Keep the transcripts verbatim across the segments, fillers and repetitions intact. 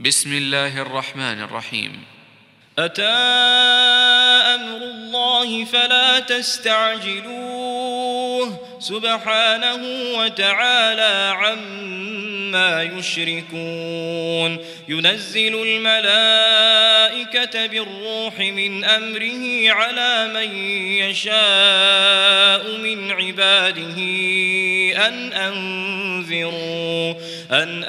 بسم الله الرحمن الرحيم. أتى أمر الله فلا تستعجلوه سبحانه وتعالى عما يشركون. ينزل الملائكة بالروح من أمره على من يشاء من عباده أن أنذروا أن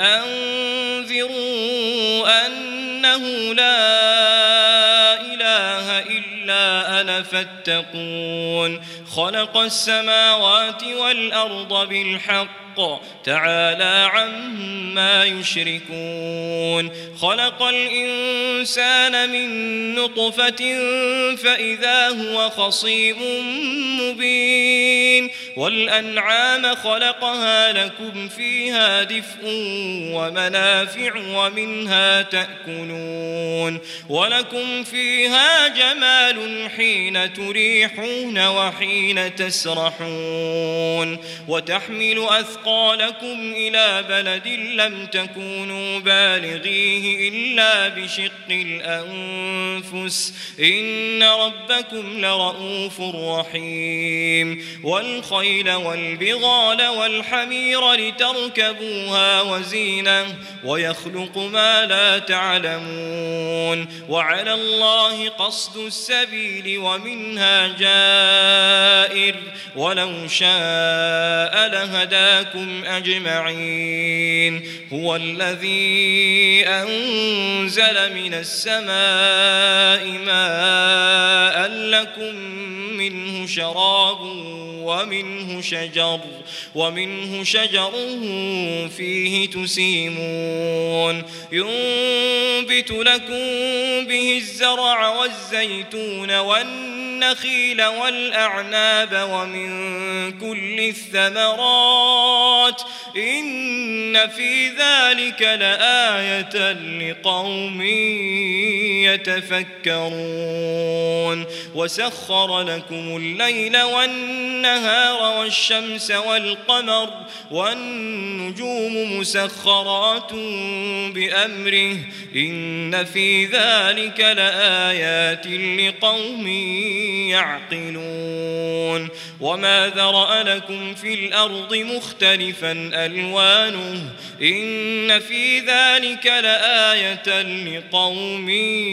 أنذروا أنه لا إله إلا أنا فاتقون. خلق السماوات والأرض بالحق تعالى عما يشركون. خلق الإنسان من نطفة فإذا هو خصيم مبين. والأنعام خلقها لكم فيها دفء ومنافع ومنها تأكلون ولكم فيها جمال حين تريحون وحين تسرحون. وتحمل أثقالكم إلى بلد لم تكونوا بالغيه إلا بشق الأنفس إن ربكم لرؤوف رحيم. والخيل والبغال والحمير لتركبوها وزينة ويخلق ما لا تعلمون. وعلى الله قصد السبيل ومنها جائر ولو شاء لهداكم أجمعين. هو الذي أنزل من السماء ماء لكم منه شراب ومنه شجر ومنه شجر فيه تسيمون. ينبت لكم به الزرع والزيتون والنخيل والأعناب ومن كل الثمرات إن في ذلك لآية لقوم يتفكرون. وسخر لكم الليل والنهار والشمس والقمر والنجوم مسخرات بأمره إن في ذلك لآيات لقوم يعقلون. وما ذرأ لكم في الأرض مختلفا ألوانه إن في ذلك لآية لقوم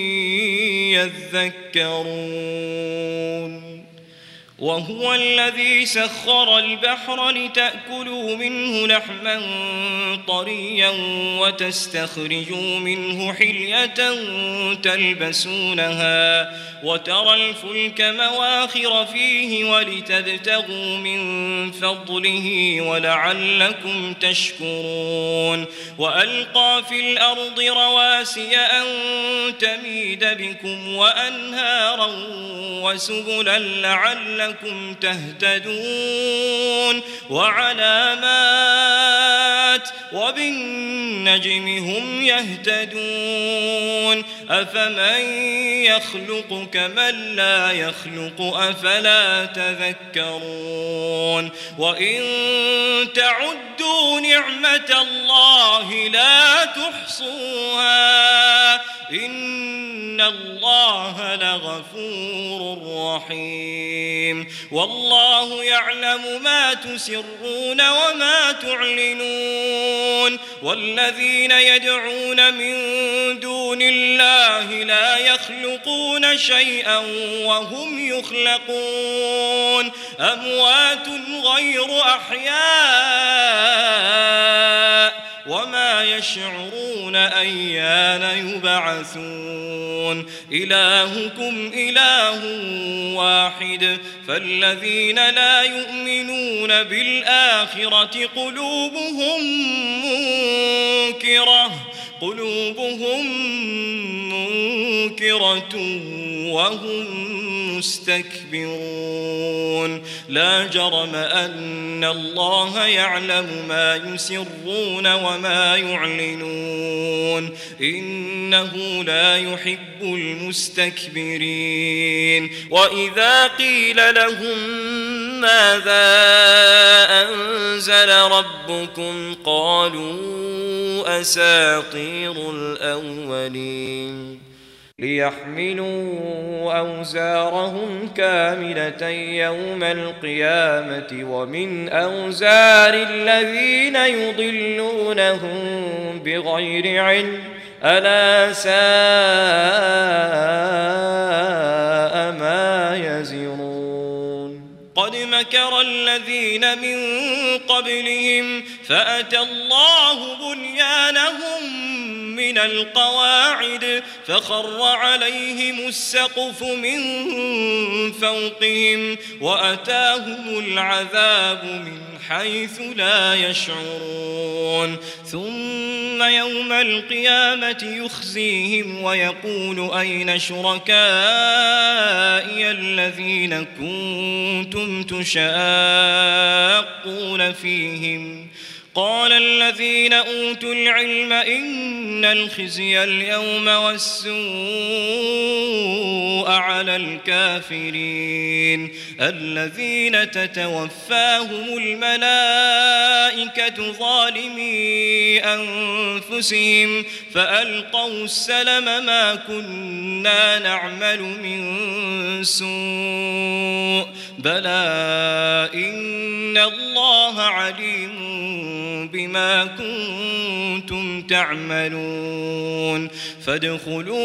يذكرون. وهو الذي سخر البحر لتأكلوا منه لحما طريا وتستخرجوا منه حلية تلبسونها وترى الفلك مواخر فيه ولتبتغوا من فضله ولعلكم تشكرون. وألقى في الأرض رواسي أن تميد بكم وأنهارا وسبلا لعلكم تهتدون. وعلامات وبالنجم هم يهتدون. أفمن يخلق كمن لا يخلق أفلا تذكرون. وإن تعدوا نعمة الله لا تحصوها إن الله لغفور رحيم. والله يعلم ما تسرون وما تعلنون. والذين يدعون من دون الله لا يخلقون شيئا وهم يخلقون أموات غير أحياء وما يشعرون أيان يبعثون. إلهكم إله واحد فالذين لا يؤمنون بالآخرة قلوبهم منكرة قلوبهم منكرة وهم مستكبرون. لا جرم أن الله يعلم ما يسرون وما يعلنون إنه لا يحب المستكبرين. وإذا قيل لهم ماذا أنزل ربكم قالوا أساطير الأولين ليحملوا أوزارهم كاملة يوم القيامة ومن أوزار الذين يضلونهم بغير علم ألا ساء ما يزرون قد مكر الذين من قبلهم فأتى الله بنيانهم من القواعد فخر عليهم السقف من فوقهم وأتاهم العذاب من حيث لا يشعرون ثم يوم القيامة يخزيهم ويقول أين شركائي الذين كنتم تشاقون فيهم قال الذين أوتوا العلم إن الخزي اليوم والسوء على الكافرين الذين تتوفاهم الملائكة ظالمي أنفسهم فألقوا السلم ما كنا نعمل من سوء بلى إن الله عليم بما كنتم تعملون فادخلوا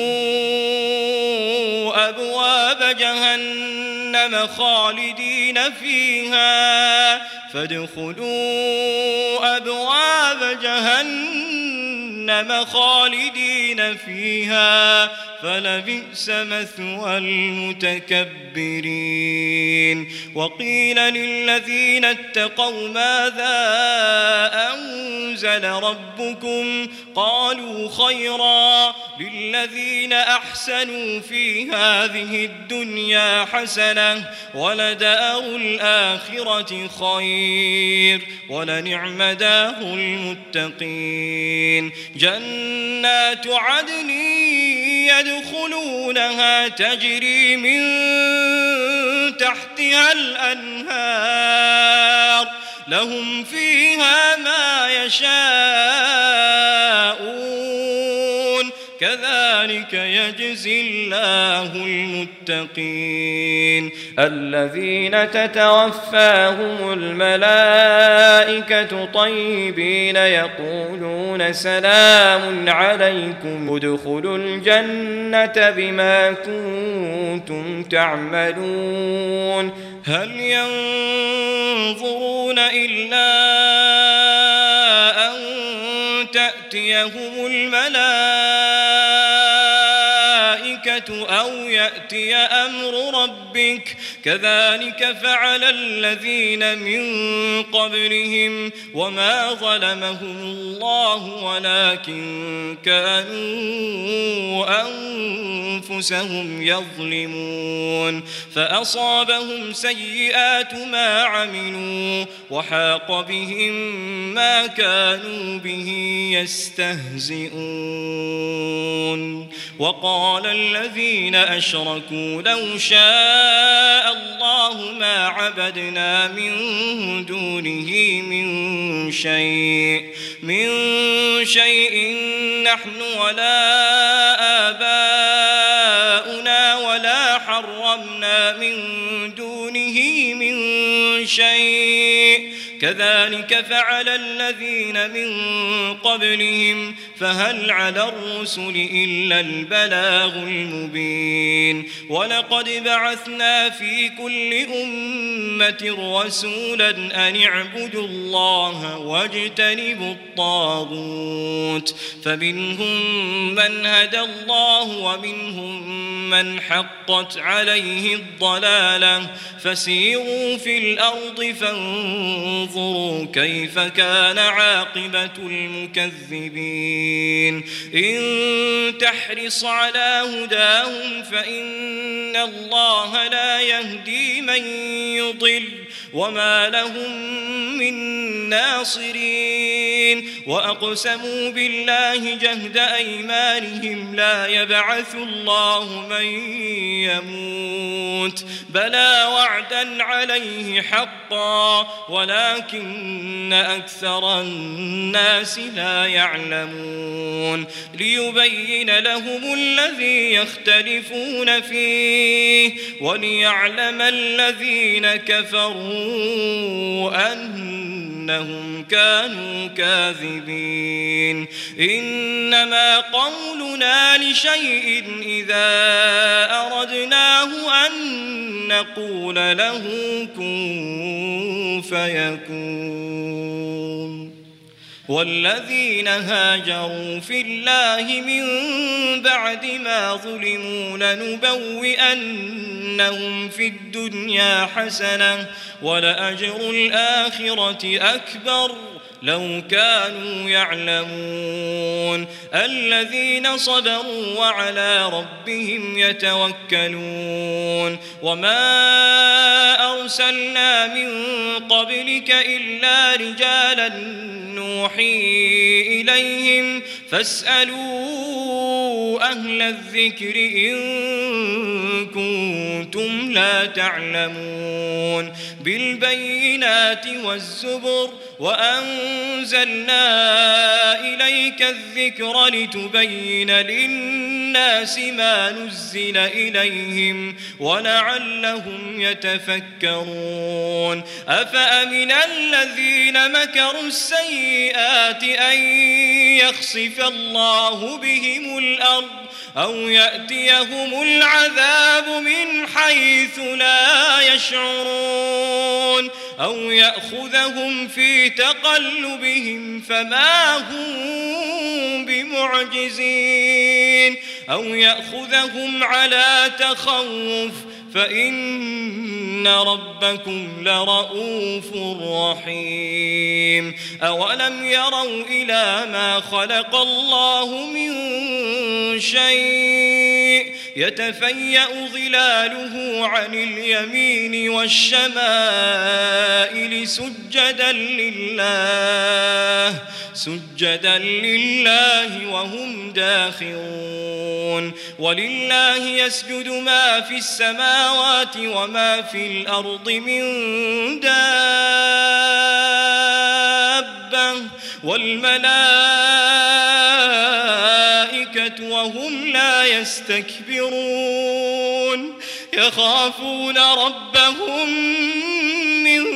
أبواب جهنم خالدين فيها فادخلوا أبواب جهنم خالدين فيها فلبئس مثوى المتكبرين وقيل للذين اتقوا ماذا أنزل ربكم قالوا خيرا للذين أحسنوا في هذه الدنيا حسنة ولدار الآخرة خير ولنعم دار المتقين جنات عدن يدخلونها تجري من تحتها الأنهار لهم فيها ما يشاءون كذلك يجزي الله المتقين الذين تتوفاهم الملائكة طيبين يقولون سلام عليكم ادخلوا الجنة بما كنتم تعملون هل ينظرون إلا أن تأتيهم الملائكة أو يأتي أمر ربك كذلك فعل الذين من قبلهم وما ظلمهم الله ولكن كانوا أنفسهم يظلمون فأصابهم سيئات ما عملوا وحاق بهم ما كانوا به يستهزئون وقال الذين أشركوا لو شاء الله ما عبدنا من دونه من شيء من شيء نحن ولا آباؤنا ولا حرمنا من دونه من شيء كذلك فعل الذين من قبلهم فهل على الرسل إلا البلاغ المبين ولقد بعثنا في كل أمة رسولا أن اعبدوا الله واجتنبوا الطاغوت فمنهم من هدى الله ومنهم من حقت عليه الضلالة فسيروا في الأرض فانظروا كيف كان عاقبة المكذبين إن تحرص على هداهم فإن الله لا يهدي من يضل وما لهم من ناصرين وأقسموا بالله جهد أيمانهم لا يبعث الله من يموت بلى وعدا عليه حقا ولكن أكثر الناس لا يعلمون ليبين لهم الذي يختلفون فيه وليعلم الذين كفروا أنهم كانوا كاذبين إنما قولنا لشيء إذا أردناه أن نقول له كن فيكون والذين هاجروا في الله من بعد ما ظلموا لنبوئنهم في الدنيا حسنة ولأجر الآخرة أكبر لو كانوا يعلمون الذين صبروا وعلى ربهم يتوكلون وما أرسلنا من قبلك إلا رجالا نوحي إليهم فاسألوا أهل الذكر إن كنتم لا تعلمون بالبينات والزبر وأنزلنا إليك الذكر لتبين للناس ما نزل إليهم ولعلهم يتفكرون أفأمن الذين مكروا السيئات أن يخسف الله بهم الأرض أو يأتيهم العذاب من حيث لا يشعرون أو يأخذهم في تقلبهم فما هم بمعجزين أو يأخذهم على تخوف فإن ربكم لرؤوف رحيم أولم يروا إلى ما خلق الله من شيء يتفيأ ظلاله عن اليمين والشمائل سجدا لله سجدا لله وهم داخرون ولله يسجد ما في السماوات وما في الأرض من دابة والملائكة وهم لا يستكبرون يخافون ربهم من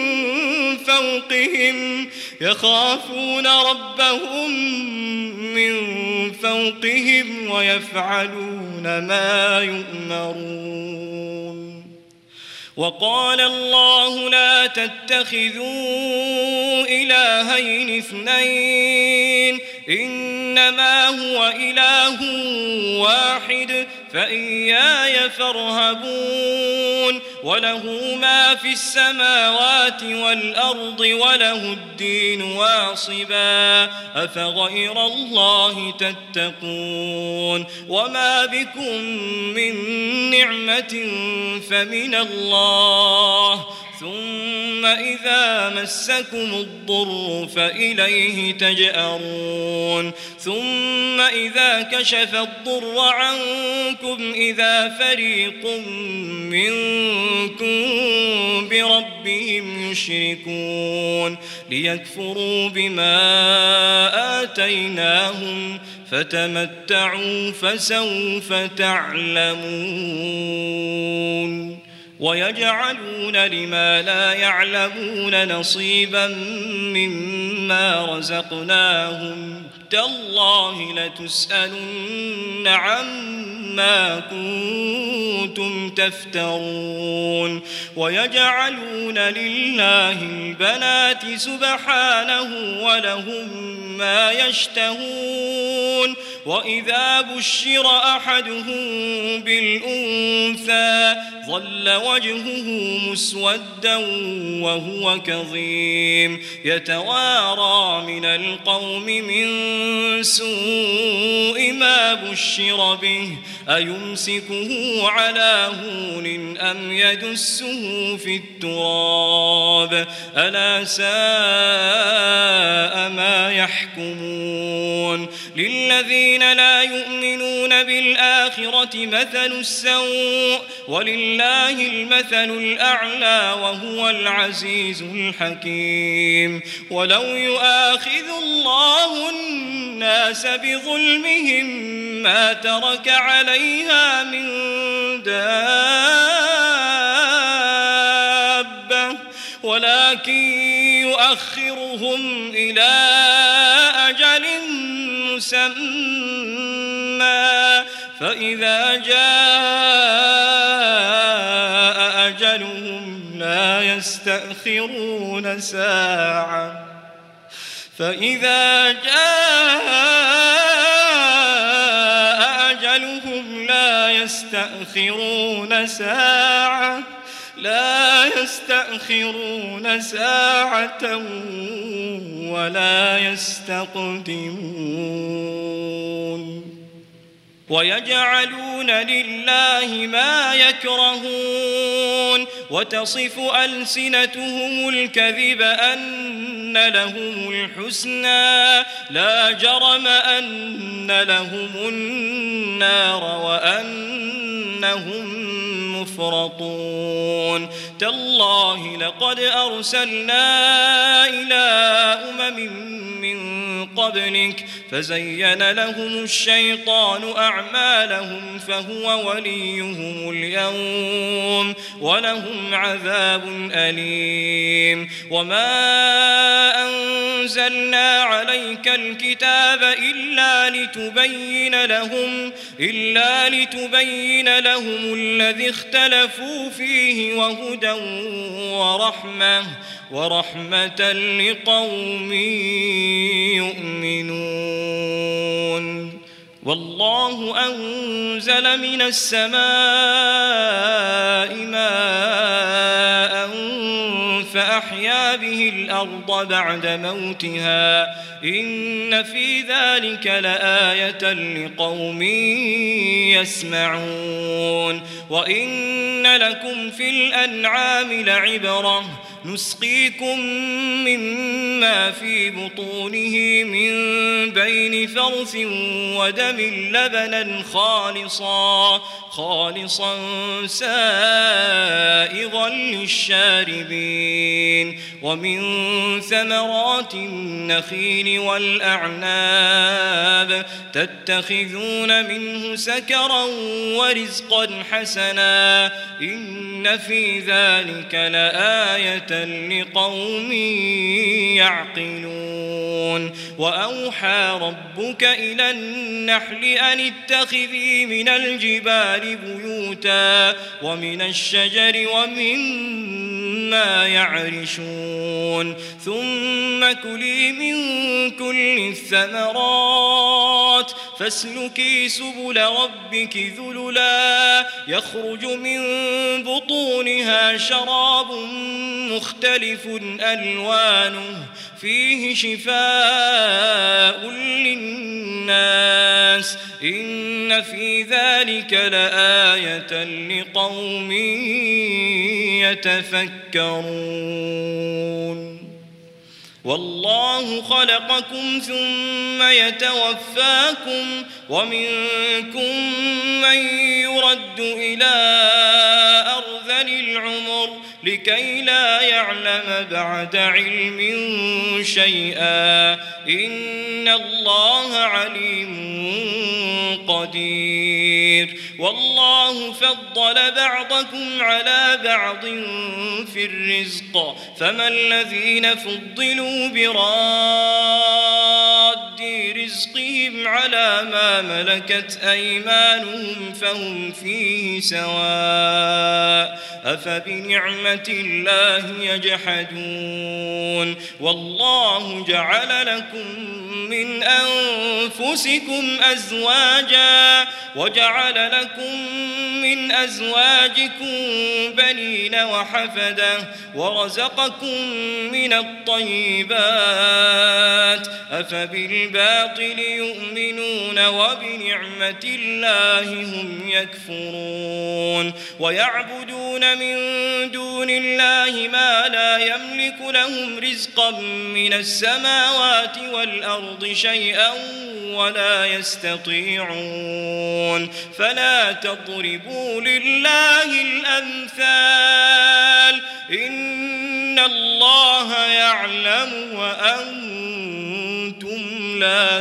فوقهم يخافون ربهم من فوقهم ويفعلون ما يؤمرون وقال الله لا تتخذوا إلهين اثنين إنما هو إله واحد فإياي فارهبون وله ما في السماوات والأرض وله الدين واصبا أفغير الله تتقون وما بكم من نعمة فمن الله ثم إذا مسكم الضر فإليه تجأرون ثم إذا كشف الضر عنكم إذا فريق منكم بربهم يشركون ليكفروا بما آتيناهم فتمتعوا فسوف تعلمون ويجعلون لما لا يعلمون نصيبا مما رزقناهم تالله لتسألن عما كنتم تفترون ويجعلون لله البنات سبحانه ولهم ما يشتهون وإذا بشر أحدهم بالأنثى ظل وجهه مسودا وهو كظيم يتوارى من القوم من سوء ما بشر به أيمسكه على هون أم يدسه في التراب ألا ساء ما يحكمون للذين لا يؤمنون بالآخرة مثل السوء ولله المثل الأعلى وهو العزيز الحكيم ولو يؤاخذ الله الناس بظلمهم ما ترك عليها من دابة ولكن يؤخرهم إلى أجل مسمى فإذا جاء أجلهم لا يستأخرون ساعة فإذا جاء أجلهم لا يستأخرون ساعة لا يستأخرون ساعة ولا يستقدمون ويجعلون لله ما يكرهون وتصف ألسنتهم الكذب أن لهم الحسنى لا جرم أن لهم النار وأنهم مفرطون تالله لقد أرسلنا إلى أمم من قبلك فزين لهم الشيطان أعمالهم فهو وليهم اليوم ولهم عذاب أليم وما أنزلنا عليك الكتاب إلا لتبين لهم إلا لتبين لهم الذي اختلفوا فيه وهدى ورحمة ورحمة لقوم يؤمنون والله أنزل من السماء ماء فأحيا به الأرض بعد موتها إن في ذلك لآية لقوم يسمعون وإن لكم في الأنعام لعبرة نسقيكم مما في بطونه من بين فرث ودم لبنا خالصا خالصا سائغا للشاربين ومن ثمرات النخيل والأعناب تتخذون منه سكرا ورزقا حسنا إن في ذلك لآية لقوم يعقلون وأوحى ربك إلى النحل أن اتخذي من الجبال بيوتا ومن الشجر ومما يعرشون ثم كلي من كل الثمرات فاسلكي سبل ربك ذللا يخرج من بطونها شراب مختلف ألوانه فيه شفاء للناس إن في ذلك لآية لقوم يتفكرون والله خلقكم ثم يتوفاكم ومنكم من يرد إلى أرذل العمر لكي لا يعلم بعد علم شيئا إن الله عليم قدير والله فضل بعضكم على بعض في الرزق فما الذين فضلوا براد رزقهم أنفسهم على ما ملكت أيمانهم فهم فيه سواء أفبنعمة الله يجحدون والله جعل لكم من أنفسكم أزواجا وجعل لكم من أزواجكم بنين وحفدة ورزقكم من الطيبات أفبالباطل يؤمنون وبنعمة الله هم يكفرون ويعبدون من دون الله ما لا يملك لهم رزقا من السماوات والأرض شيئا ولا يستطيعون فلا تضربوا لله الأمثال إن الله يعلم وأنتم لا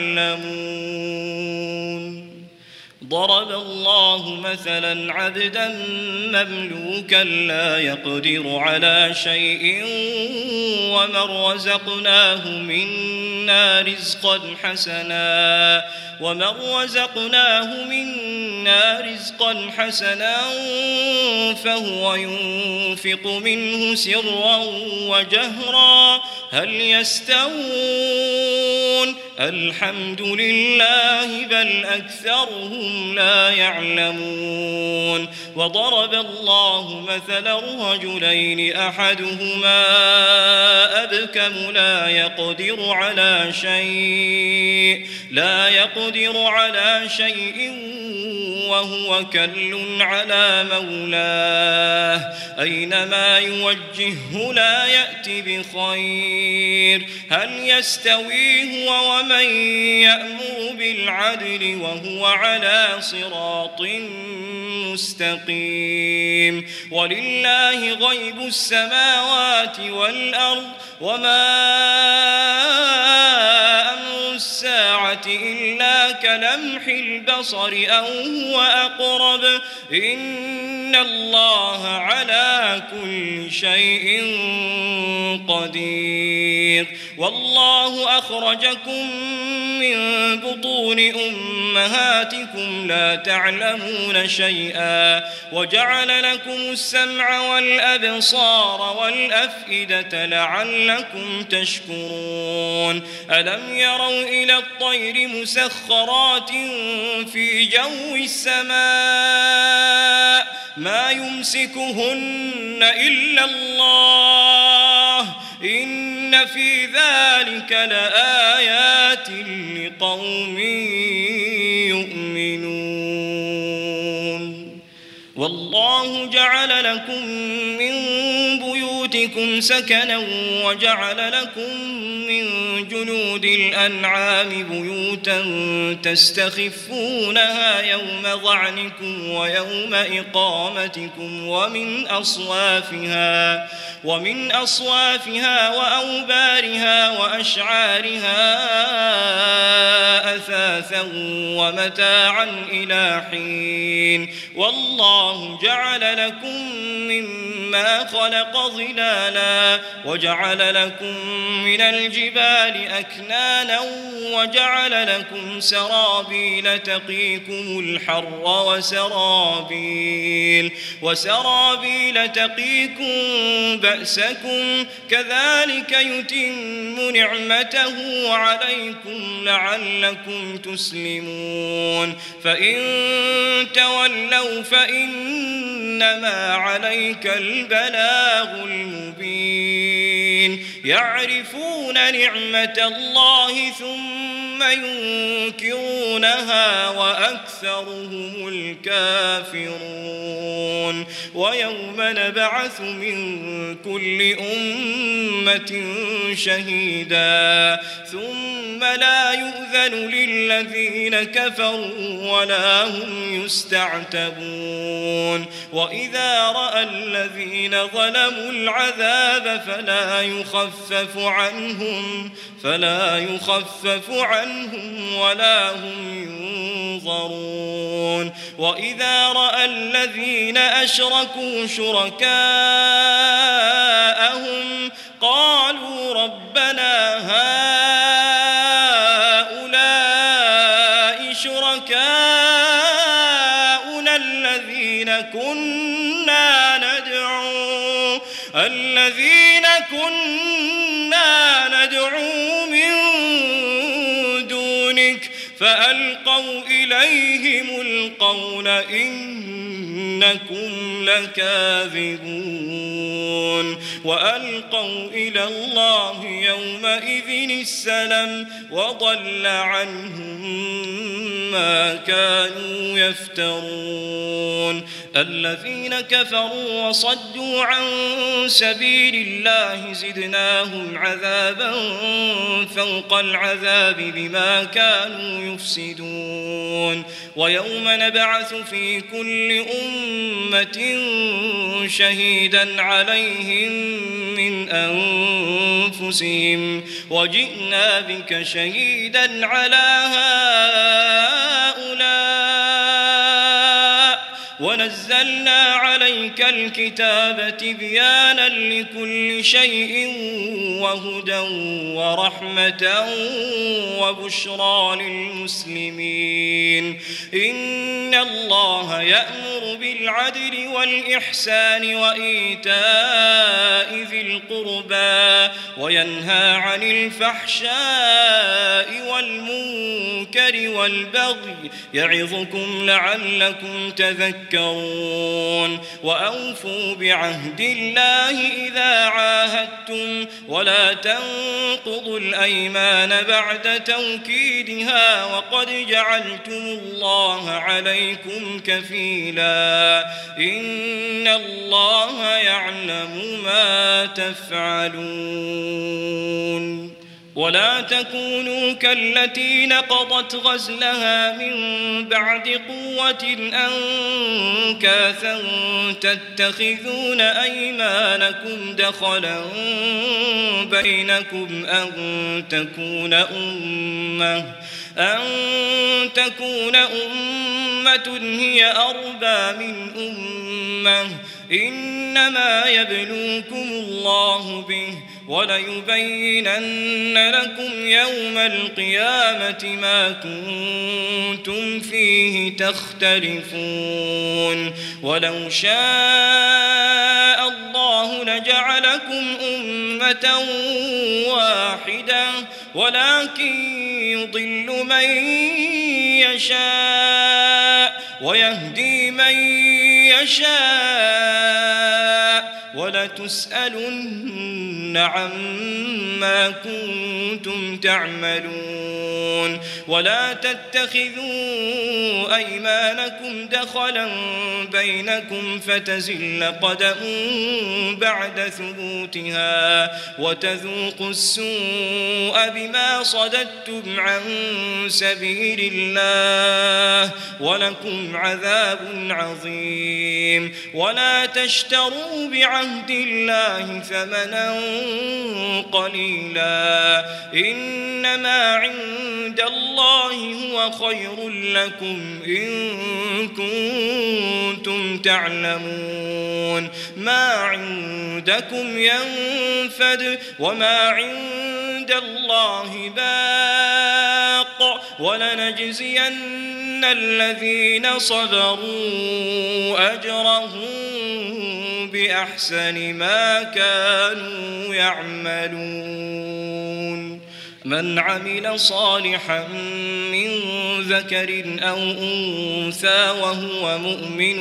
تعلمون ضرب الله مثلا عبدا مملوكا لا يقدر على شيء ومن رزقناه منا رزقا حسنا ومن رزقناه منا رزقا حسنا فهو ينفق منه سرا وجهرا هل يستوون الحمد لله بل أكثرهم لا يعلمون وضرب الله مثلا رجلين أحدهما أبكم لا يقدر على شيء لا يقدر على شيء وهو كل على مولاه أينما يوجهه لا يأتي بخير هل يستوي هو ومن يأمر بالعدل وهو على صراط مستقيم ولله غيب السماوات والأرض وما أمر الساعة إلا كلمح البصر أو هو أقرب إن الله على كل شيء قدير والله أخرجكم من بطون أمهاتكم لا تعلمون شيئا وجعل لكم السمع والأبصار والأفئدة لعلكم تشكرون ألم يروا إلى الطير مسخرات في جو السماء ما يمسكهن إلا الله إن في ذلك لآيات لقوم يؤمنون والله جعل لكم من بيوتكم سكنا وجعل لكم من جلود الأنعام بيوتا تستخفونها يوم ظعنكم ويوم إقامتكم ومن أصوافها ومن أصوافها وأوبارها وأشعارها أثاثا ومتاعا إلى حين والله جعل لكم مما خلق ظلالا وجعل لكم من الجبال أكنانا وجعل لكم سرابيل تقيكم الحر وسرابيل وسرابيل تقيكم بأسكم كذلك يتم نعمته عليكم لعلكم تسلمون فإن تولوا فإنما عليك البلاغ المبين يعرفون نعمة الله ثم ينكرونها وأكثرهم الكافرون ويوم نبعث من كل أمة شهيدا ثم لا يؤذن للذين كفروا ولا هم يستعتبون وإذا رأى الذين ظلموا العذاب فلا يخفف عنهم فلا يخفف عنهم ولا هم ينظرون وإذا رأى الذين أشركوا شركاءهم قالوا ربنا هؤلاء الذين كنا ندعو الذين كنا ندعو من دونك فألقوا إليهم القول إنكم لكاذبون وألقوا إلى الله يومئذ السلم وضل عنهم ما كانوا يفترون الذين كفروا وصدوا عن سبيل الله زدناهم عذابا فوق العذاب بما كانوا يفسدون ويوم نبعث في كل أمة شهيدا عليهم من أنفسهم وجئنا بك شهيدا على هؤلاء ونزلنا عليك الكتاب تبيانا لكل شيء وهدى ورحمة وبشرى للمسلمين إن الله يأمر بالعدل والإحسان وإيتاء ذي القربى وينهى عن الفحشاء والمنكر والبغي يعظكم لعلكم تذكرون وأوفوا بعهد الله إذا عاهدتم ولا تنقضوا الأيمان بعد توكيدها وقد جعلتم الله عليكم كفيلا إن الله يعلم ما تفعلون ولا تكونوا كالتي نقضت غزلها من بعد قوة أنكاثا تتخذون أيمانكم دخلا بينكم أن تكون أمة أن تكون أمة هي أربى من أمة إنما يبلوكم الله به وليبينن لكم يوم القيامة ما كنتم فيه تختلفون ولو شاء الله لجعلكم أمة واحدة ولكن يضل من يشاء ويهدي من يشاء ولتسألن عما كنتم تعملون ولا تتخذوا أيمانكم دخلا بينكم فتزل قدم بعد ثبوتها وتذوقوا السوء بما صددتم عن سبيل الله ولكم عذاب عظيم ولا تشتروا بعهد الله ثمنا قليلا إنما عند الله هو خير لكم إن كنتم تعلمون ما عندكم ينفد وما عند الله باق ولنجزين الذين صبروا أجرهم بأحسن ما كانوا يعملون من عمل صالحا من ذكر أو أنثى وهو مؤمن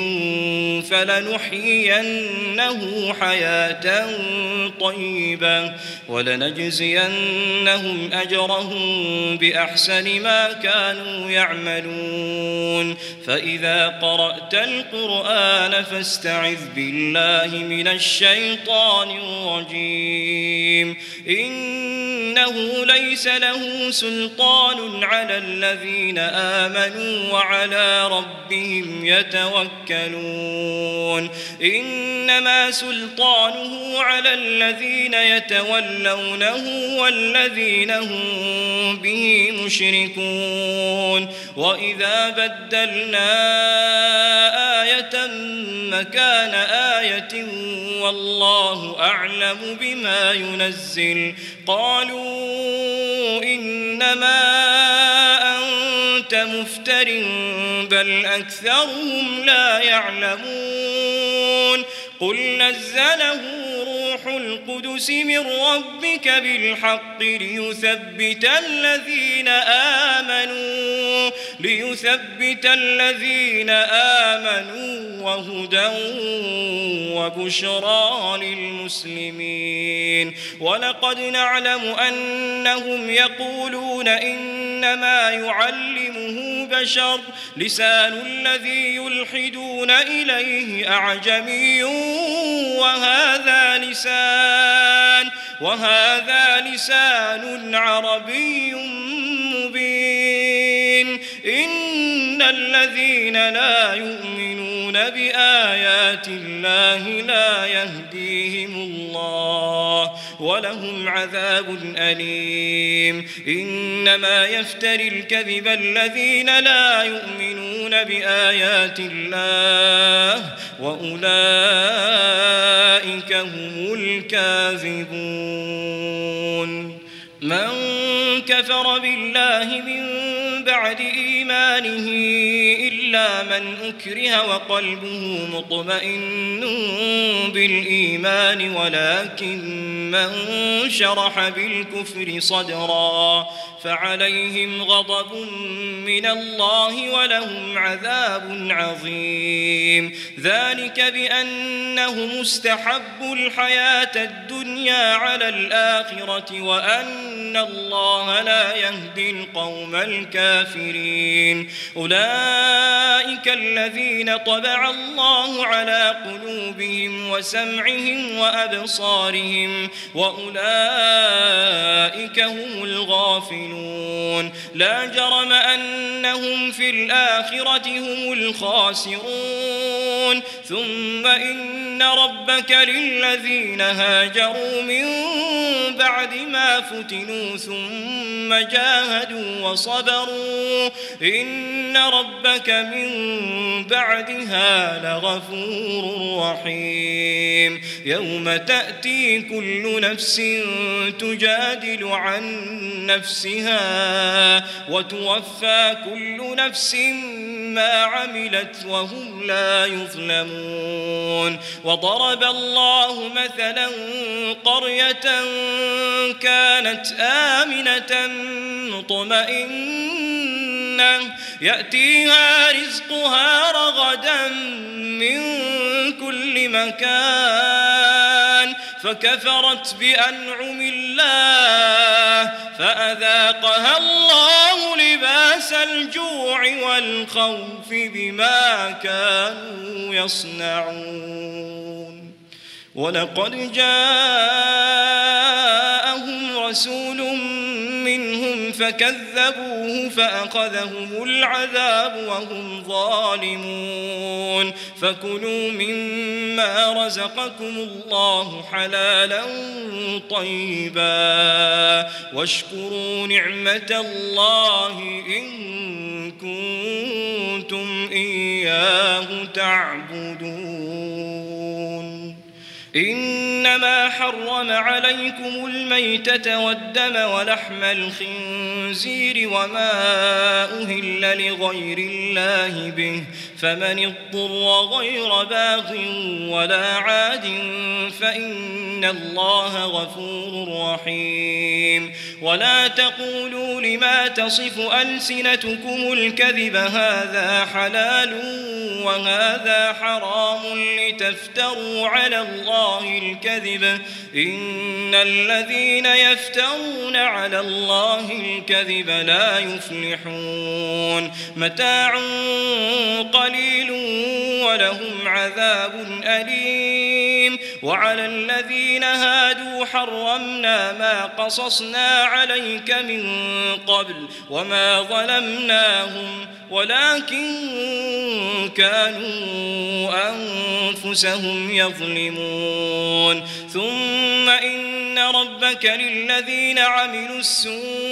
فلنحيينه حياة طيبة ولنجزينهم أجرهم بأحسن ما كانوا يعملون فإذا قرأت القرآن فاستعذ بالله من الشيطان الرجيم إنه ليس ليس له سلطان على الذين آمنوا وعلى ربهم يتوكلون إنما سلطانه على الذين يتولونه والذين هم به مشركون وإذا بدلنا آية مكان آية والله أعلم بما ينزل قالوا إنما أنت كنت مفتر بل أكثرهم لا يعلمون قل نزله روح القدس من ربك بالحق ليثبت الذين آمنوا ليثبت الذين آمنوا وهدى وبشرى للمسلمين ولقد نعلم أنهم يقولون إنما يعلمه بشر لسان الذي يلحدون إليه أعجمي وهذا لسان وهذا لسان عربي مبين إن الذين لا يؤمنون بآيات الله لا يهديهم الله ولهم عذاب أليم إنما يفتري الكذب الذين لا يؤمنون بآيات الله وأولئك هم الكاذبون من كفر بالله من بعد إيمانه إلا من أكره وقلبه مطمئن بالإيمان ولكن من شرح بالكفر صدرا فعليهم غضب من الله ولهم عذاب عظيم ذلك بأنهم استحبوا الحياة الدنيا على الآخرة وأن الله لا يهدي القوم الكافرين أولئك الذين طبع الله على قلوبهم وسمعهم وأبصارهم وأولئك هم الغافلون لا جرم أنهم في الآخرة هم الخاسرون ثم إن ربك للذين هاجروا من بعد ما فتنوا ثم جاهدوا وصبروا إن ربك من بعدها لغفور رحيم يوم تأتي كل نفس تجادل عن نفسها وتوفى كل نفس ما عملت وهم لا يظلمون وضرب الله مثلا قرية كانت آمنة مطمئنة يأتيها رزقها رغدا من كل مكان فكفرت بأنعم الله فأذاقها الله لباس الجوع والخوف بما كانوا يصنعون ولقد جاءهم رسول منهم فكذبوه فأخذهم العذاب وهم ظالمون فكلوا مما رزقكم الله حلالا طيبا واشكروا نعمة الله إن كنتم إياه تعبدون إنما حرم عليكم الميتة والدم ولحم الخنزير وما أهل لغير الله به فمن اضطر غير باغ ولا عاد فإن الله غفور رحيم ولا تقولوا لما تصف ألسنتكم الكذب هذا حلال وهذا حرام لتفتروا على الله الكذب إن الذين يفترون على الله الكذب لا يفلحون متاع قليل ولهم عذاب أليم وعلى الذين هادوا حرمنا ما قصصنا عليك من قبل وما ظلمناهم ولكن كانوا أنفسهم يظلمون ثم إن ربك للذين عملوا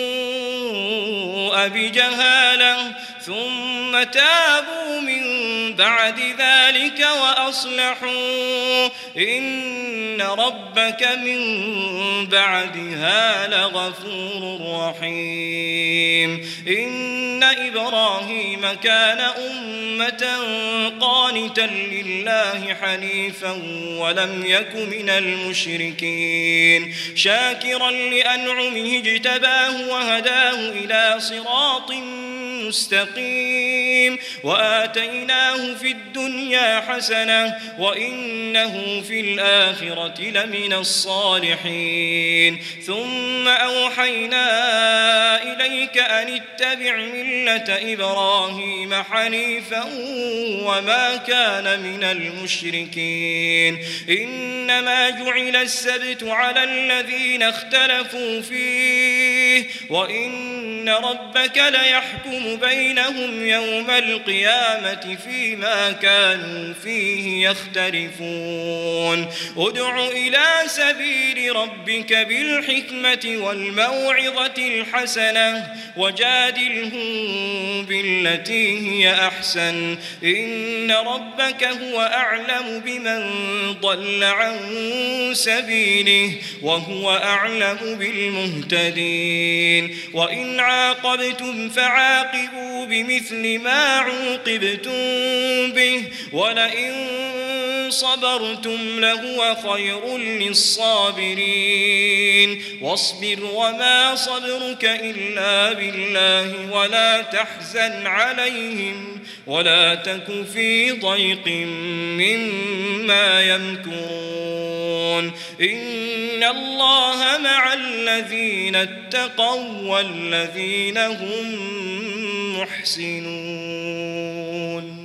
السوء بجهالة ثم تابوا من بعد ذلك وأصلحوا إن ربك من بعدها لغفور رحيم إن إبراهيم كان أمة قانتا لله حنيفا ولم يك من المشركين شاكرا لأنعمه اجتباه وهداه إلى صراط مستقيم وآتيناه في الدنيا حسنة وإنه في الآخرة لمن الصالحين ثم أوحينا إليك أن اتبع ملة إبراهيم حنيفا وما كان من المشركين إنما جعل السبت على الذين اختلفوا فيه وإن ربك ليحكم بينهم يوم القيامة فيما كانوا فيه يختلفون ادع إلى سبيل ربك بالحكمة والموعظة الحسنة وجادلهم بالتي هي أحسن إن ربك هو أعلم بمن ضل عن سبيله وهو أعلم بالمهتدين وإن عاقبتم فعاقبوا بمثل ما عوقبتم به ولئن صبرتم لهو خير للصابرين واصبر وما صبرك إلا بالله ولا تحزن عليهم ولا تك في ضيق مما يمكرون إن الله مع الذين اتقوا والذين هم محسنون